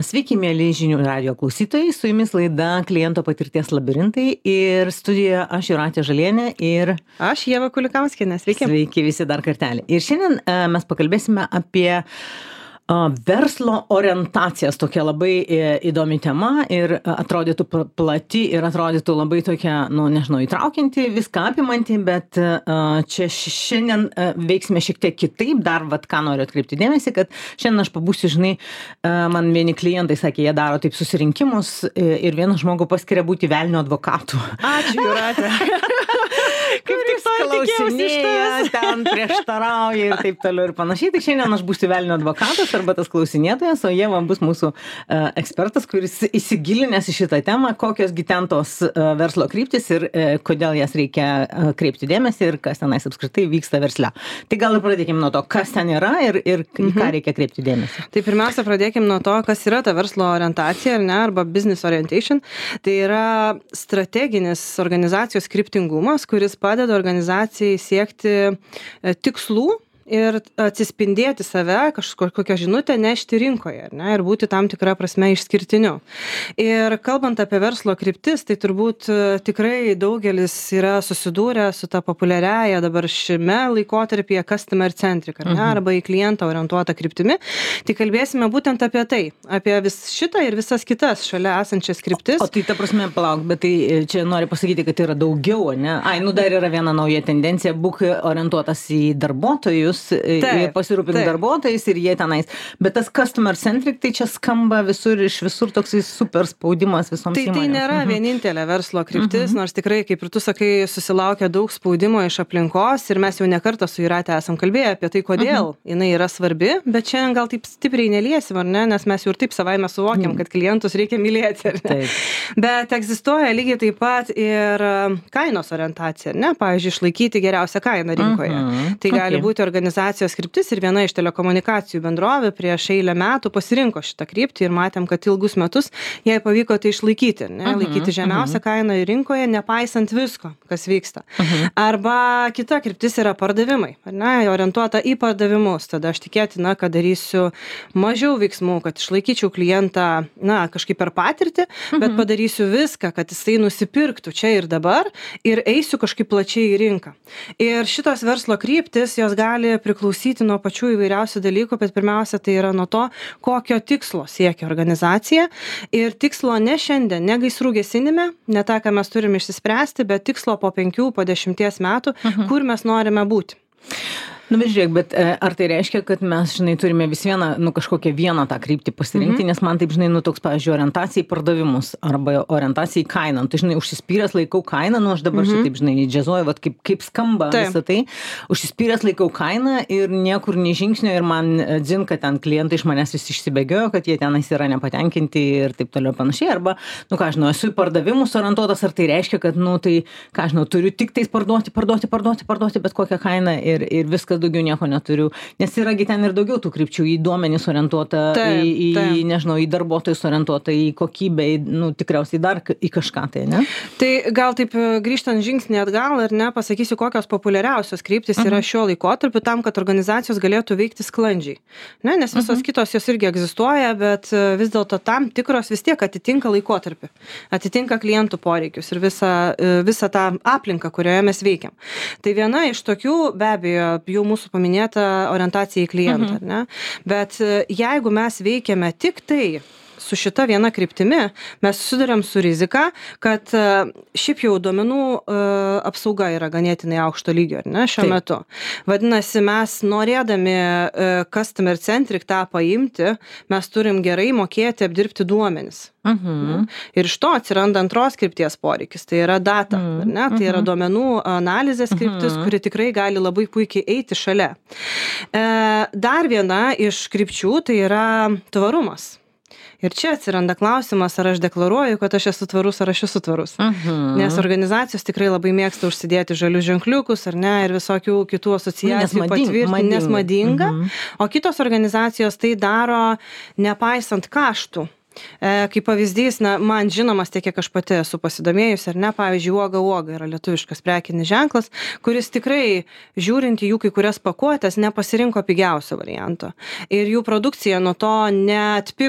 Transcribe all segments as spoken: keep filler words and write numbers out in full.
Sveiki, mėly žinių radijo klausytojai, su jumis laida Kliento patirties labirintai ir studijoje aš Jūratė Žalienė ir aš Ieva Kulikauskienė. Sveiki. Sveiki visi dar kartelį. Ir šiandien uh, mes pakalbėsime apie verslo orientacijas, tokia labai įdomi tema ir atrodytų plati ir atrodytų labai tokia, nu, nežinau, įtraukianti, viską apimanti, bet čia šiandien veiksime šiek tiek kitaip, dar vat ką noriu atkreipti dėmesį, kad šiandien aš pabūsiu, žinai, man vieni klientai sakė, jie daro taip susirinkimus ir vieną žmogų paskiria būti velnio advokatu. Ačiū, Jūratė. Kaip tik klausinėja, ten prieštarauja ir taip toliau ir panašiai. Tai šiandien aš būsiu velnio advokatas arba tas klausinėtojas, o Ieva bus mūsų uh, ekspertas, kuris įsigilinęs į šitą temą, kokios gi ten tos uh, verslo kryptis ir uh, kodėl jas reikia uh, kreipti dėmesį ir kas tenais apskritai vyksta versle. Tai gal ir pradėkime nuo to, kas ten yra ir, ir mhm. į ką reikia kreipti dėmesį. Tai pirmiausia, pradėkime nuo to, kas yra ta verslo orientacija, ar ne, arba business orientation. Tai yra strateginis organizacijos kryptingumas, kuris padeda organizacijai siekti tikslų ir atsispindėti save, kažkokią žinutę nešti rinkoje, ar ne, ir būti tam tikrą prasme išskirtiniu. Ir kalbant apie verslo kryptis, tai turbūt tikrai daugelis yra susidūrę su ta populiariaja dabar šiame laikotarpyje customer centric, ar ne, mhm. arba į klientą orientuotą kryptimi. Tai kalbėsime būtent apie tai, apie vis šitą ir visas kitas šalia esančias kryptis. O, o tai ta prasme, palauk, bet tai čia noriu pasakyti, kad tai yra daugiau, ne? Ai, nu dar yra viena nauja tendencija, būk orientuotas į darbuotojus, taip, pasirūpinti darbuotojais ir jie tenais. Bet tas customer centric, tai čia skamba visur iš visur toksai super spaudimas visoms tai, įmonėms. Tai nėra mhm. vienintelė verslo kryptis, mhm. nors tikrai, kaip ir tu sakai, susilaukia daug spaudimo iš aplinkos ir mes jau nekartą su Jūrate esam kalbėję apie tai, kodėl mhm. jinai yra svarbi, bet šiandien gal taip stipriai neliesim, ar ne, nes mes jau ir taip savaime suvokiam, mhm. kad klientus reikia mylėti, ar ne? Taip. Bet egzistuoja lygiai taip pat ir kainos orientacija, ar ne? Pavyzdžiui, išlaikyti geriausią kainą rinkoje. Mhm. Tai gali okay. būti organizacijos kryptis ir viena iš telekomunikacijų bendrovė prieš eilę metų pasirinko šitą kryptį ir matėm, kad ilgus metus jai pavyko tai išlaikyti, ne? Uh-huh, laikyti žemiausią uh-huh. kainą rinkoje, nepaisant visko, kas vyksta. Uh-huh. Arba kita kryptis yra pardavimai, ar ne? Orientuota į pardavimus. Tada aš tikėtina, kad darysiu mažiau veiksmų, kad išlaikyčiau klientą, na, kažkaip per patirtį, uh-huh. bet padarysiu viską, kad jisai nusipirktų čia ir dabar ir eisiu kažkaip plačiai į rinką. Ir šitos verslo kryptis, jos gali priklausyti nuo pačių įvairiausių dalykų, bet pirmiausia tai yra nuo to, kokio tikslo siekia organizacija. Ir tikslo ne šiandien, ne gaisrų gesinime, ne tą, ką mes turime išsispręsti, bet tikslo po penkių, po dešimties metų, uh-huh. kur mes norime būti. Nu, bet žiūrėk, bet ar tai reiškia, kad mes, žinai, turime vis vieną, nu, kažkokią vieną tą kryptį pasirinkti, mm-hmm. nes man taip, žinai, nu, toks, pavyzdžiui, orientacija į pardavimus arba orientacija į kainą. Tai, žinai, užsispyręs laikau kainą, nu, aš dabar mm-hmm. šitaip, žinai, džiazuoju, vat kaip, kaip skamba taip. Visą tai. Užsispyręs laikau kainą ir niekur nei žingsnio ir man dzin, kad ten klientai iš manęs visi išsibėgiojo, kad jie tenais yra nepatenkinti ir taip toliau panašiai. Arba, nu, ką, žinau, esu į pardavimus orientuotas, ar tai reiškia, kad, nu, tai, ką, žinau, turiu tik tais parduoti, parduoti, parduoti, parduoti, bet kokią kainą ir, ir viskas daugiau nieko neturiu, nes yragi ten ir daugiau tų krypčių, į duomenis orientuota, taip, į, į taip. Nežinau, į darbuotojus orientuota, į kokybę, į, nu, tikriausiai dar į kažką tai, ne? Tai gal taip grįžtant žingsnį atgal ir ne, pasakysiu, kokios populiariausios kryptis uh-huh. yra šiuo laikotarpiu tam, kad organizacijos galėtų veikti sklandžiai. Ne, nes visos uh-huh. kitos jos irgi egzistuoja, bet vis dėlto tam tikros vis tiek atitinka laikotarpį, atitinka klientų poreikius ir visą, visą tą aplinką, kurioje mes veikiam. Tai viena iš tokių, be abejo, jau mūsų paminėta orientacija į klientą, mhm. ne? Bet jeigu mes veikiame tik tai su šita viena kryptimi, mes susiduriam su rizika, kad šiaip jau duomenų apsauga yra ganėtinai aukšto lygio, ar ne, šiuo Taip. Metu. Vadinasi, mes norėdami customer centric tą paimti, mes turim gerai mokėti apdirbti duomenis. Uh-huh. Ir iš to atsiranda antros krypties poreikis, tai yra data, uh-huh. ne? Tai yra duomenų analizės kryptis, uh-huh. kuri tikrai gali labai puikiai eiti šalia. E, dar viena iš krypčių tai yra tvarumas. Ir čia atsiranda klausimas, ar aš deklaruoju, kad aš esu tvarus, ar aš esu tvarus. Uh-huh. Nes organizacijos tikrai labai mėgsta užsidėti žalius ženkliukus, ar ne, ir visokių kitų asociacijų patvirtinti, nes madinga. Uh-huh. O kitos organizacijos tai daro nepaisant kaštų. E, kaip pavyzdys, na, man žinomas tiek, kiek aš pati esu pasidomėjusi, ar ne, pavyzdžiui, uoga uoga yra lietuviškas prekinis ženklas, kuris tikrai, žiūrint į jų kai kurias pakuotės, nepasirinko pigiausio varianto. Ir jų produkcija nuo to neatpigo.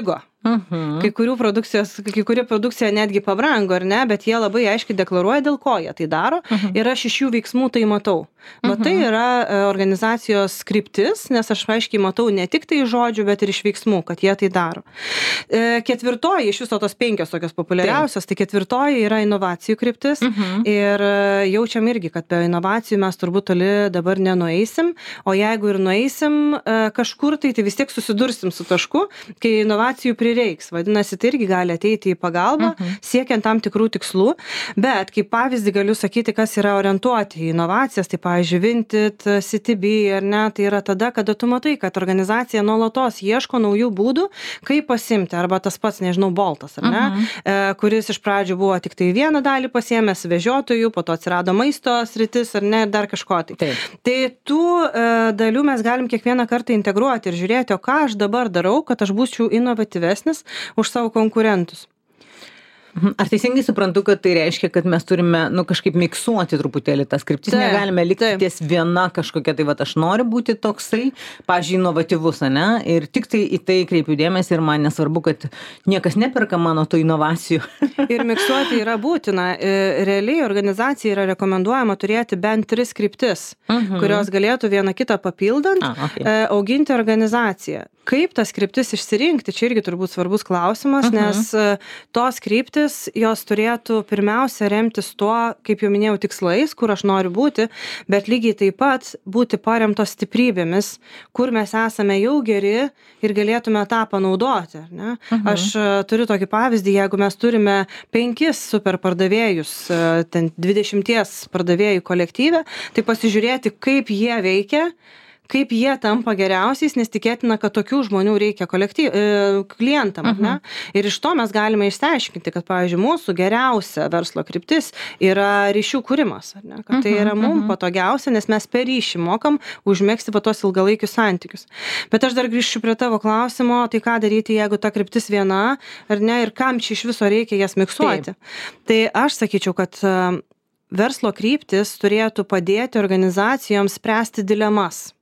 Mhm. Kai kurių produkcijos, kai kuri produkcija netgi pabrango, ar ne, bet jie labai aiškiai deklaruoja, dėl ko jie tai daro Mhm. ir aš iš jų veiksmų tai matau. Va tai yra e, organizacijos kryptis, nes aš aiškiai matau ne tik tai iš žodžių, bet ir iš veiksmų, kad jie tai daro. E, ketvirtoji, iš viso tos penkios tokios populiariausios, tai ketvirtoji yra inovacijų kryptis Mhm. ir e, jaučiam irgi, kad be inovacijų mes turbūt toli dabar nenueisim, o jeigu ir nueisim e, kažkur, tai, tai vis tiek susidursim su tašku, kai inovacijų prireiks. Vadinasi, tai irgi gali ateiti į pagalbą, Mhm. siekiant tam tikrų tikslų, bet kaip pavyzdį galiu sakyti, kas yra orientuoti į inovacijas, tai pavyzdžiui, Vinted, C T B, ar ne, tai yra tada, kada tu matai, kad organizacija nuolatos ieško naujų būdų, kaip pasimti, arba tas pats, nežinau, Boltas, ar ne, Mhm. e, kuris iš pradžių buvo tik tai vieną dalį pasiėmęs vežiotojų, po to atsirado maisto sritis, ar ne, ir dar kažko tai. Taip. Tai tų e, dalių mes galim kiekvieną kartą integruoti ir žiūrėti, o ką aš dabar darau, kad aš būčiau inovatyvesnis už savo konkurentus. Mhm. Ar teisingai suprantu, kad tai reiškia, kad mes turime, nu, kažkaip miksuoti truputėlį tas kryptis, Taip, negalime likti taip. ties viena kažkokia, tai va, aš noriu būti toksai, pavyzdžiui, inovatyvus, ane, ir tik tai į tai kreipiu dėmesį ir man nesvarbu, kad niekas neperka mano tų inovacijų. Ir miksuoti yra būtina. E, Realiai organizacijai yra rekomenduojama turėti bent tris kryptis, Mhm. kurios galėtų vieną kitą papildant, A, okay. e, auginti organizaciją. Kaip tas kryptis išsirinkti, čia irgi turbūt svarbus klausimas, Mhm. nes e, tos kryptis, jos turėtų pirmiausia remtis tuo, kaip jau minėjau, tikslais, kur aš noriu būti, bet lygiai taip pat būti paremtos stiprybėmis, kur mes esame jau geri ir galėtume tą panaudoti. Ar ne? Mhm. Aš e, turiu tokį pavyzdį, jeigu mes turime penkis super pardavėjus, e, ten dvidešimties pardavėjų kolektyve, tai pasižiūrėti, kaip jie veikia, kaip jie tampa geriausiais, nes tikėtina, kad tokių žmonių reikia kolektyv, e, klientam. Uh -huh. Ne? Ir iš to mes galime išsiaiškinti, kad, pavyzdžiui, mūsų geriausia verslo kryptis yra ryšių kūrimas. Ar ne? Kad tai yra mums patogiausia, nes mes per ryšį mokam užmėgsti va tos ilgalaikius santykius. Bet aš dar grįžčiau prie tavo klausimo, tai ką daryti, jeigu ta kryptis viena, ar ne, ir kam čia iš viso reikia jas miksuoti. Taip. Tai aš sakyčiau, kad e, verslo kryptis turėtų padėti organizacijoms spręsti dilemas.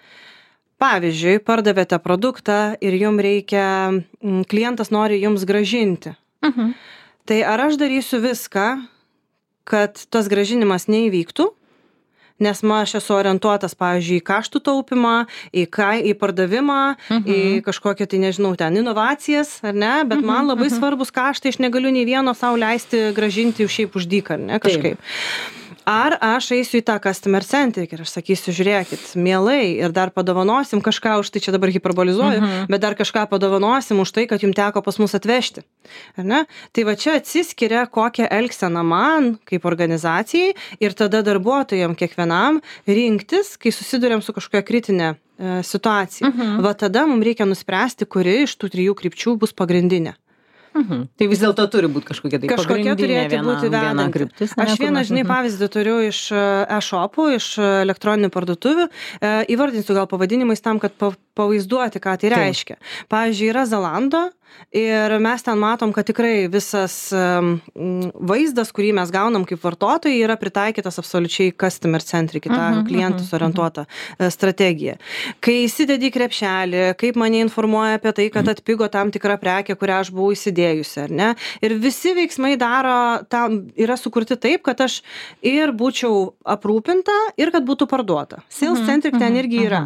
Pavyzdžiui, pardavėte produktą ir jums reikia, klientas nori jums gražinti. Mhm. Tai ar aš darysiu viską, kad tas gražinimas neįvyktų, nes man aš esu orientuotas, pavyzdžiui, į kaštų taupimą, į, kai, į pardavimą, Mhm. į kažkokią, tai nežinau, ten inovacijas, ar ne, bet man labai svarbus kaštai, aš negaliu nei vieno sau leisti gražinti šiaip už dyką, ar ne, kažkaip. Ar aš eisiu į tą customer centric ir aš sakysiu, žiūrėkit, mielai, ir dar padovanosim kažką už tai, čia dabar hiperbolizuoju, Mhm. bet dar kažką padovanosim už tai, kad jums teko pas mus atvežti. Ar ne? Tai va čia atsiskiria, kokią elgseną man kaip organizacijai ir tada darbuotojam kiekvienam rinktis, kai susidurėm su kažkokia kritinė e, situacija. Mhm. Va tada mums reikia nuspręsti, kuri iš tų trijų krypčių bus pagrindinė. Mhm. Tai vis dėlto turi būti kažkokia tai Kažkokia pagrindinė turėtų viena, būti viena vedanti. kryptis. Aš vieną, žinai, Mhm. pavyzdį turiu iš e, e-shopų, iš e, elektroninių parduotuvių. E, Įvardinsiu gal pavadinimais tam, kad pa- pavaizduoti, ką tai reiškia. Pavyzdžiui, yra Zalando ir mes ten matom, kad tikrai visas um, vaizdas, kurį mes gaunam kaip vartotojai, yra pritaikytas absoliučiai customer centric, į tą Mhm, klientus mhm, orientuotą e, strategiją. Kai įsidedi į krepšelį, kaip mane informuoja apie tai, kad atpigo tam tikra prekė, kurią aš buvau įsidėjusi, ar ne? Ir visi veiksmai daro, tam yra sukurti taip, kad aš ir būčiau aprūpinta, ir kad būtų parduota. Sales centric ten irgi yra.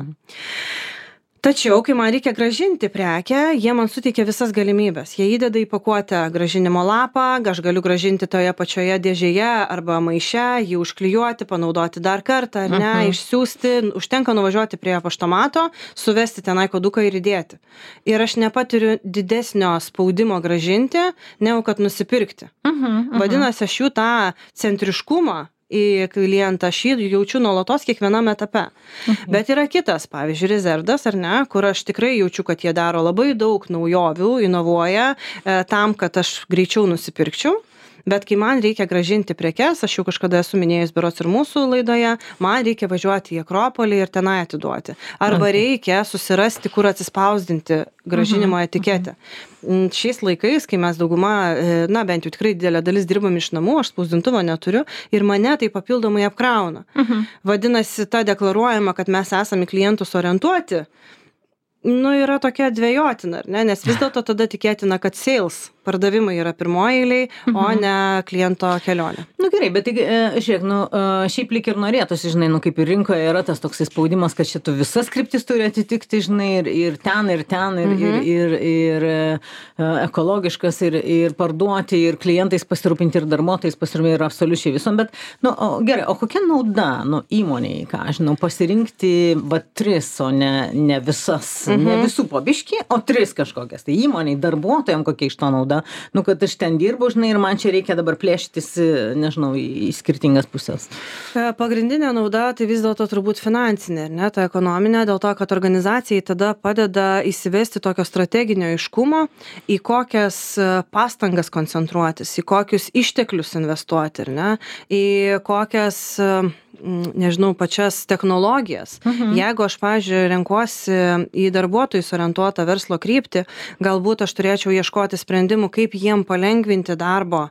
Tačiau, kai man reikia gražinti prekę, jie man suteikia visas galimybės. Jie įdeda į pakuotę gražinimo lapą, aš galiu gražinti toje pačioje dėžėje arba maiše, jį užklijuoti, panaudoti dar kartą, ar ne, Mhm. išsiųsti, užtenka nuvažiuoti prie paštomato, suvesti tenai koduką ir įdėti. Ir aš nepatiriu didesnio spaudimo gražinti, negu kad nusipirkti. Mhm. Mhm. Vadinasi, aš jų tą centriškumą į klientą, aš jį jaučiu nuolatos kiekviename etape. Mhm. Bet yra kitas, pavyzdžiui, Rezerdas, ar ne, kur aš tikrai jaučiu, kad jie daro labai daug naujovių, inovuoja e, tam, kad aš greičiau nusipirkčiau. Bet kai man reikia gražinti prekes, aš jau kažkada esu minėjus berods ir mūsų laidoje, man reikia važiuoti į Akropolį ir tenai atiduoti. Arba reikia susirasti, kur atsispausdinti gražinimo etiketę. Mm, Šiais laikais, kai mes dauguma, e, na bent jau tikrai didelė dalis dirbam iš namų, aš spausdintuvo neturiu ir mane tai papildomai apkrauna. Mhm. Vadinasi, ta deklaruojama, kad mes esame į klientus orientuoti, nu, yra tokia dvejotina, ar ne? Nes vis dėlto tada tikėtina, kad sales pardavimai yra pirmoji eiliai, o ne kliento kelionė. Nu gerai, bet tai, žiūrėk, nu, šiaip lyg ir norėtųsi, žinai, nu kaip ir rinkoje yra tas toks spaudimas, kad šitų visas kryptis turi atitikti, žinai, ir, ir ten, ir ten, ir, mhm. ir, ir, ir ekologiškas, ir, ir parduoti, ir klientais pasirūpinti, ir darbuotojais pasirūpinti, ir absoliučiai visom, bet, nu, o, gerai, o kokia nauda, nu, įmonėje, ką aš žinau, pasirinkti va tris, o ne, ne visas, mhm. ne visų po biškį, o tris kažkokias, tai įmonėje, darbuotojams kokia iš to nauda. Nu, kad aš ten dirbu, žinai, ir man čia reikia dabar plėštis, nežinau, į skirtingas pusės. Pagrindinė nauda tai vis dėlto turbūt finansinė, ne, ta ekonominė, dėl to, kad organizacijai tada padeda įsivesti tokio strateginio aiškumo, į kokias pastangas koncentruotis, į kokius išteklius investuoti, ar ne, į kokias, nežinau, pačias technologijas. Mhm. Jeigu aš, pavyzdžiui, renkuosi į darbuotojus orientuotą verslo kryptį, galbūt aš turėčiau ieškoti sprendimų, kaip jiem palengvinti darbo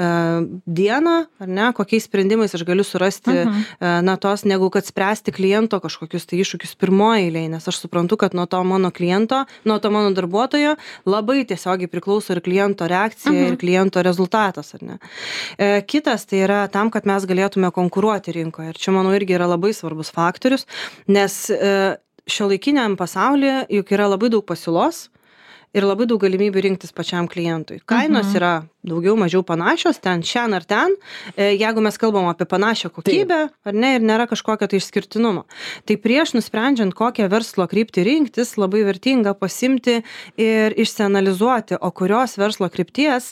dieną, ar ne, kokiais sprendimais aš galiu surasti uh-huh. na tos, negu kad spręsti kliento kažkokius tai iššūkius pirmoje eilėje, nes aš suprantu, kad nuo to mano kliento, nuo to mano darbuotojo labai tiesiogiai priklauso ir kliento reakcija uh-huh. ir kliento rezultatas, ar ne. Kitas tai yra tam, kad mes galėtume konkuruoti rinkoje, ir čia, manau, irgi yra labai svarbus faktorius, nes šiuolaikiniam pasaulyje juk yra labai daug pasiūlos ir labai daug galimybių rinktis pačiam klientui. Kainos uh-huh. yra daugiau mažiau panašios, ten šian ar ten, jeigu mes kalbam apie panašią kokybę, Taip. Ar ne, ir nėra kažkokio tai išskirtinumo. Tai prieš nusprendžiant, kokią verslo kryptį rinktis, labai vertinga pasimti ir išsianalizuoti, o kurios verslo krypties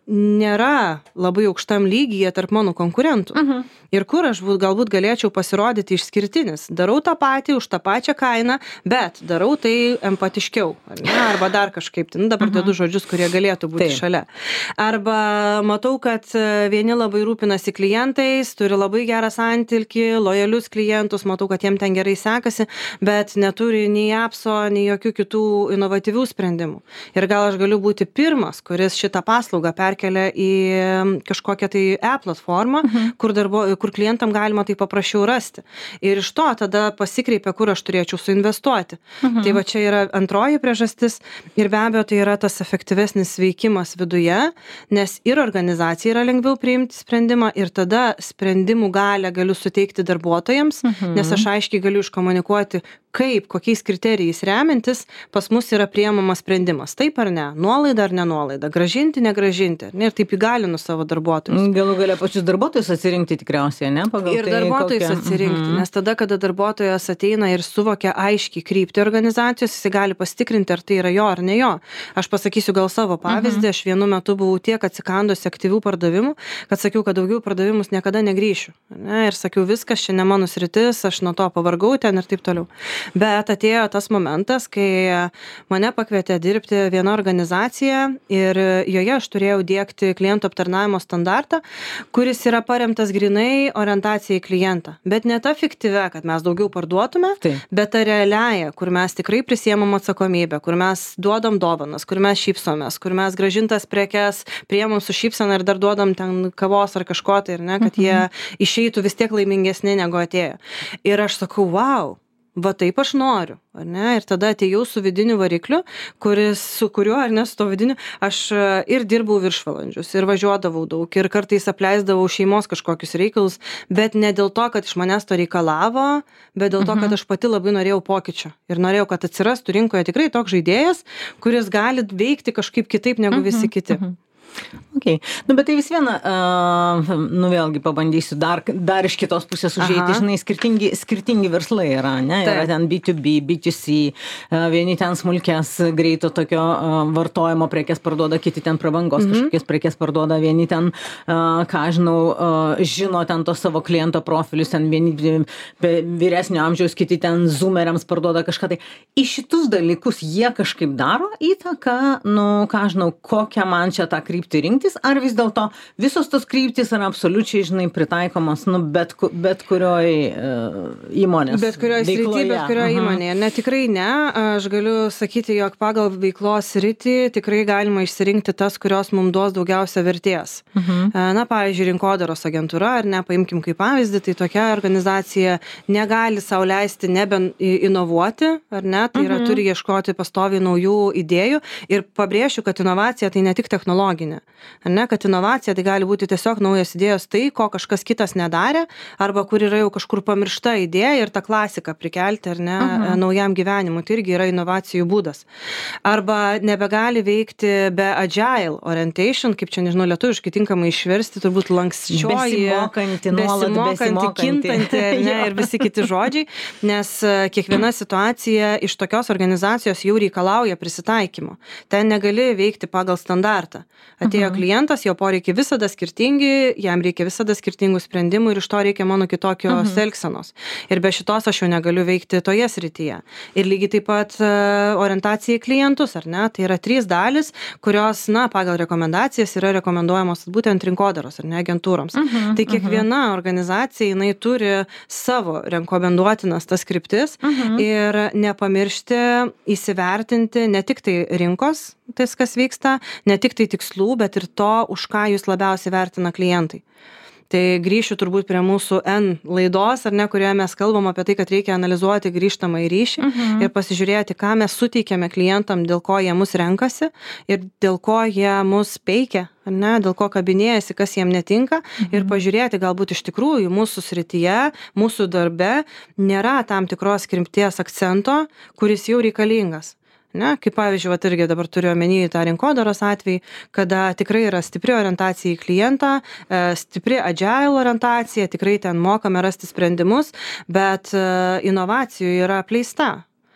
nėra labai aukštam lygyje tarp mano konkurentų. Uh-huh. Ir kur aš būt, galbūt galėčiau pasirodyti išskirtinis. Darau tą patį už tą pačią kainą, bet darau tai empatiškiau, ar ne, arba dar kažkaip, tai, nu, dabar uh-huh. dedu žodžius, kurie galėtų būti Taip. Šalia. Arba matau, kad vieni labai rūpinasi klientais, turi labai gerą santilkį, lojalius klientus, matau, kad jiem ten gerai sekasi, bet neturi nei apso, nei jokių kitų inovatyvių sprendimų. Ir gal aš galiu būti pirmas, kuris šitą paslaugą perkelia į kažkokią tai e-platformą, uh-huh. kur, darbo, kur klientam galima tai paprasčiau rasti. Ir iš to tada pasikreipia, kur aš turėčiau suinvestuoti. Uh-huh. Tai va čia yra antroji priežastis ir be abejo tai yra tas efektyvesnis veikimas viduje, nes ir organizacijai yra lengviau priimti sprendimą ir tada sprendimų galią galiu suteikti darbuotojams, mhm. nes aš aiškiai galiu iškomunikuoti, kaip, kokiais kriterijais remiantis pas mus yra priimamas sprendimas. Taip ar ne? Nuolaida ar nenuolaida? Gražinti, negražinti? Ne? Ir taip įgalinu savo darbuotojus. Galų galia pačius darbuotojus atsirinkti tikriausiai, ne? Pagal ir tai darbuotojus kokią... atsirinkti, mhm. nes tada, kada darbuotojas ateina ir suvokia aiškiai kryptį organizacijos, jis gali pasitikrinti, ar tai yra jo ar ne jo. Aš pasakysiu gal savo pavyzdį, mhm. aš vienu metu buvau tiek atsikandusi aktyvių pardavimų, kad sakiau, kad daugiau pardavimus niekada negryšiu. Ne? Ir sakiau, viskas, čia ne mano sritis, aš nuo to pavargau ten ir taip toliau. Bet atėjo tas momentas, kai mane pakvietė dirbti viena organizacija ir joje aš turėjau diegti klientų aptarnavimo standartą, kuris yra paremtas grinai orientacija į klientą. Bet ne ta fiktyvia, kad mes daugiau parduotume, Taip. Bet ta realiaja, kur mes tikrai prisiemam atsakomybę, kur mes duodam dovanas, kur mes šypsomės, kur mes gražintas prekes priemam su šypsena ir dar duodam ten kavos ar kažko tai, ir ne, kad jie išeitų vis tiek laimingesni negu atėjo. Ir aš sakau, wow, va taip aš noriu, ar ne, ir tada atėjau su vidiniu varikliu, kuris, su kuriuo, ar ne, su to vidiniu, aš ir dirbau viršvalandžius, ir važiuodavau daug, ir kartais apleisdavau šeimos kažkokius reikalus, bet ne dėl to, kad iš manęs to reikalavo, bet dėl to, kad aš pati labai norėjau pokyčio ir norėjau, kad atsirastų rinkoje tikrai toks žaidėjas, kuris gali veikti kažkaip kitaip negu visi kiti. Okay. Nu, bet tai vis viena, uh, nu vėlgi pabandysiu dar, dar iš kitos pusės užeiti, žinai, skirtingi, skirtingi verslai yra, ne, yra ten B to B, B to C, uh, vieni ten smulkės greito tokio uh, vartojimo prekės parduoda, kiti ten prabangos mm-hmm. kažkokias prekės parduoda, vieni ten, uh, ką žinau, uh, žino ten to savo kliento profilius, ten vieni vyresnio amžiaus, kiti ten zoomeriams parduoda kažką tai. Į šitus dalykus jie kažkaip daro įtaką, nu, ką žinau, kokią man čia tą kryptį rinktis, kryptis, ar vis dėlto visos tos kryptis yra absoliučiai, žinai, pritaikomas, nu, bet, bet kurioj uh, įmonės Bet kurioj srity, bet kurioj įmonėje. Ne, tikrai ne. Aš galiu sakyti, jog pagal veiklos sritį tikrai galima išsirinkti tas, kurios mums duos daugiausia vertės. Uh-huh. Na, pavyzdžiui, rinkodaros agentūra, ar ne, paimkim kaip pavyzdį, tai tokia organizacija negali sau leisti neben inovuoti, ar ne, tai yra uh-huh. turi ieškoti pastoviai naujų idėjų ir pabrėšiu, kad inovacija tai ne tik technologinė, ar ne, kad inovacija tai gali būti tiesiog naujas idėjos tai, ko kažkas kitas nedarė, arba kur yra jau kažkur pamiršta idėja ir tą klasiką prikelti, ar ne, uh-huh. naujam gyvenimui, tai irgi yra inovacijų būdas. Arba nebegali veikti be agile orientation, kaip čia, nežinau, lietuviškai tinkamai išversti, turbūt lankščioji, besimokanti, nuolat besimokanti, kintanti, ne, ir visi kiti žodžiai, nes kiekviena situacija iš tokios organizacijos jau reikalauja prisitaikymo. Ten negali veikti pagal standartą. Atėjo uh-huh. klientas, jo poreikiai visada skirtingi, jam reikia visada skirtingų sprendimų ir iš to reikia mano kitokios uh-huh. elgsenos. Ir be šitos aš jau negaliu veikti toje srityje. Ir lygiai taip pat uh, orientacija į klientus, ar ne? Tai yra trys dalis, kurios, na, pagal rekomendacijas yra rekomenduojamos būtent rinkodaros, ar ne, agentūroms. Uh-huh. Tai kiekviena uh-huh. organizacija, jinai turi savo rekomenduotinas tas kryptis uh-huh. ir nepamiršti įsivertinti ne tik tai rinkos, tas, kas vyksta, ne tik tai tikslų, bet ir to, už ką jūs labiausiai vertina klientai. Tai grįšiu turbūt prie mūsų N laidos, ar ne, kurioje mes kalbam apie tai, kad reikia analizuoti grįžtamą į ryšį uh-huh. ir pasižiūrėti, ką mes suteikiame klientam, dėl ko jie mus renkasi ir dėl ko jie mus peikia, ar ne, dėl ko kabinėjasi, kas jiem netinka uh-huh. ir pažiūrėti, galbūt iš tikrųjų mūsų srityje, mūsų darbe nėra tam tikros krypties akcento, kuris jau reikalingas. Ne, kaip pavyzdžiui, vat irgi dabar turiu omeny tą rinkodaros atvejį, kada tikrai yra stipri orientacija į klientą, stipri agile orientacija, tikrai ten mokame rasti sprendimus, bet inovacijų yra apleista.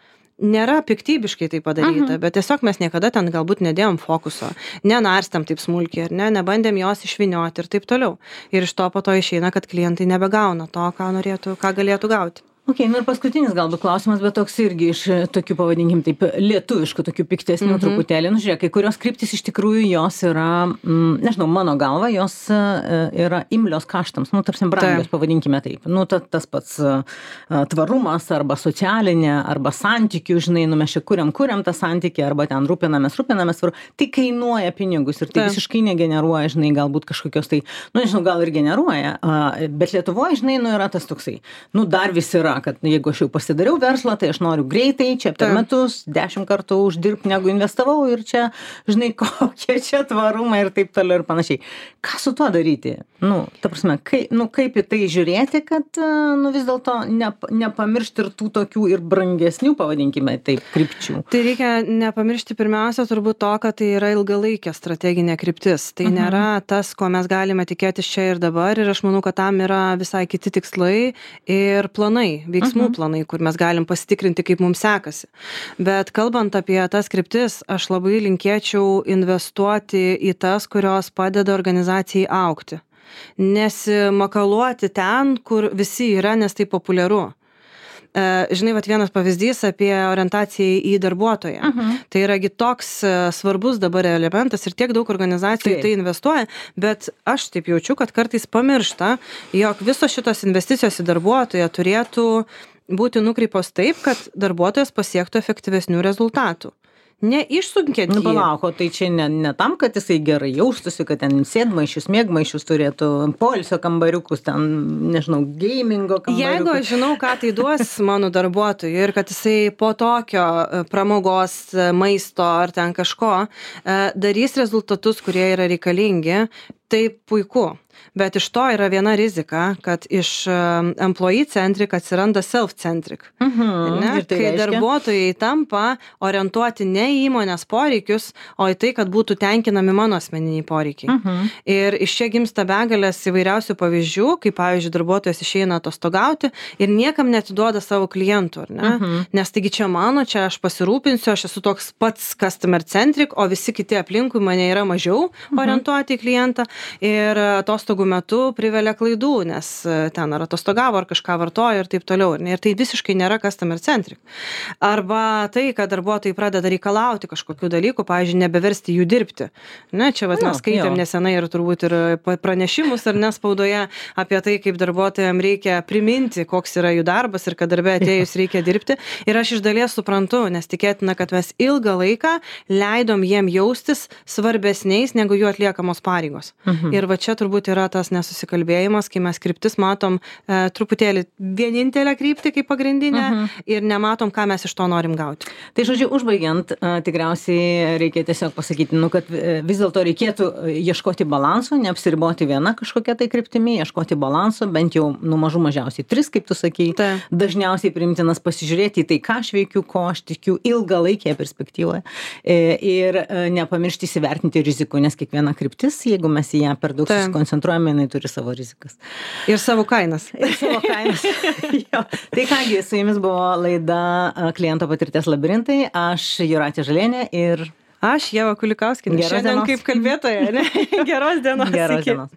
Nėra piktybiškai tai padaryta, uh-huh. bet tiesiog mes niekada ten galbūt nedėjom fokuso, nenarstėm taip smulkiai, ar ne, nebandėm jos išvynioti ir taip toliau. Ir iš to po to išeina, kad klientai nebegauna to, ką norėtų, ką galėtų gauti. Ok, nu ir paskutinis galbūt klausimas, bet toks irgi iš tokių, pavadinkim taip, lietuviškų, tokių piktesnių mm-hmm. truputėlį. Nu, žiūrėk, kai kurios kryptis iš tikrųjų jos yra, mm, nežinau, mano galva, jos uh, yra imlios kaštams, nu, tarsi brangios, tai. Pavadinkime taip. Nu, ta, tas pats uh, tvarumas arba socialinė, arba santykių, žinai, nu, mes čia kuriam, kuriam tą santykį, arba ten rūpinamės, rūpinamės, tai kainuoja pinigus ir tai, tai. visiškai negeneruoja, žinai, galbūt kažkokios tai, nu, nežinau, gal ir generuoja, uh, bet Lietuvoje, žinai, nu, yra tas toksai, nu, dar vis yra, kad jeigu aš jau pasidariau verslą, tai aš noriu greitai, čia per metus dešimt kartų uždirbti, negu investavau ir čia, žinai, kokie čia tvarumai ir taip toliau ir panašiai. Ką su tuo daryti? Nu, ta prasme, kai, nu, kaip į tai žiūrėti, kad, nu, vis dėlto ne, nepamiršti ir tų tokių ir brangesnių, pavadinkime, taip, krypčių. Tai reikia nepamiršti pirmiausia turbūt to, kad tai yra ilgalaikė strateginė kryptis. Tai uh-huh. nėra tas, ko mes galime tikėtis čia ir dabar ir aš manau, kad tam yra visai kiti tikslai ir planai. Veiksmų uh-huh. planai, kur mes galim pasitikrinti, kaip mums sekasi. Bet kalbant apie tas kryptis, aš labai linkėčiau investuoti į tas, kurios padeda organizacijai augti. Nesimakaluoti ten, kur visi yra, nes tai populiaru. Žinai, vat vienas pavyzdys apie orientaciją į darbuotoją. Uh-huh. Tai yragi toks svarbus dabar elementas ir tiek daug organizacijų tai. tai investuoja, bet aš taip jaučiu, kad kartais pamiršta, jog visos šitos investicijos į darbuotoją turėtų būti nukreipos taip, kad darbuotojas pasiektų efektyvesnių rezultatų. Neišsunkiant jį. Nu, palauko, tai čia ne, ne tam, kad jisai gerai jaustųsi, kad ten sėdmaišius, mėgmaišius turėtų, poilsio kambariukus, ten, nežinau, gamingo kambariukus. Jeigu aš žinau, ką tai duos mano darbuotojui ir kad jisai po tokio pramogos, maisto ar ten kažko darys rezultatus, kurie yra reikalingi, tai puiku. Bet iš to yra viena rizika, kad iš employee centric atsiranda self-centric. Mhm, ne? Ir tai kai reiškia? Darbuotojai tampa orientuoti ne į įmonės poreikius, o į tai, kad būtų tenkinami mano asmeniniai poreikiai. Mhm. Ir iš čia gimsta begalės įvairiausių pavyzdžių, kaip pavyzdžiui darbuotojas išeina atostogauti ir niekam netiduoda savo klientų, ar ne? Mhm. Nes taigi čia mano, čia aš pasirūpinsiu, aš esu toks pats customer centric, o visi kiti aplinkui mane yra mažiau orientuoti į klientą. ir atostogų metu privelia klaidų, nes ten ar atostogavo, ar kažką vartojo ir taip toliau. Ir tai visiškai nėra customer centric. Arba tai, kad darbuotojai pradeda reikalauti kažkokių dalykų, pavyzdžiui, nebeversti jų dirbti. Ne, čia vat, mes skaitėm nesenai ir turbūt ir pranešimus ar nespaudoje apie tai, kaip darbuotojams reikia priminti, koks yra jų darbas ir kad darbe atėjus reikia dirbti. Ir aš iš dalies suprantu, nes tikėtina, kad mes ilgą laiką leidom jiem jaustis svarbesniais negu jų atliekamos pareigos. Mhm. Ir va čia turbūt yra tas nesusikalbėjimas, kai mes kryptis matom e, truputėlį vienintelę kryptį kaip pagrindinę mhm. ir nematom, ką mes iš to norim gauti. Tai žodžiu, užbaigiant, e, tikriausiai reikia tiesiog pasakyti, nu, kad vis dėlto reikėtų ieškoti balanso, neapsiriboti viena kažkokia tai kryptimi, ieškoti balanso, bent jau nu mažų mažiausiai tris, kaip tu sakei, Ta. dažniausiai priimtinas pasižiūrėti į tai, ką aš veikiu, ko aš tikiu ilgalaikėje perspektyvoje ir nepamiršti įsivertinti rizikų, nes kiekviena kryptis, jeigu mes į ją per daug Ta. susikoncentruojame, jinai turi savo rizikas. Ir savo kainas. Ir savo kainas. jo. Tai kągi, su jumis buvo laida Kliento patirties labirintai, aš Jūratė Žalienė ir Aš Ieva Kulikauskinė. Šiandien dienos. Kaip kalbėtoja, ne? Geros dienos. Geros dienos.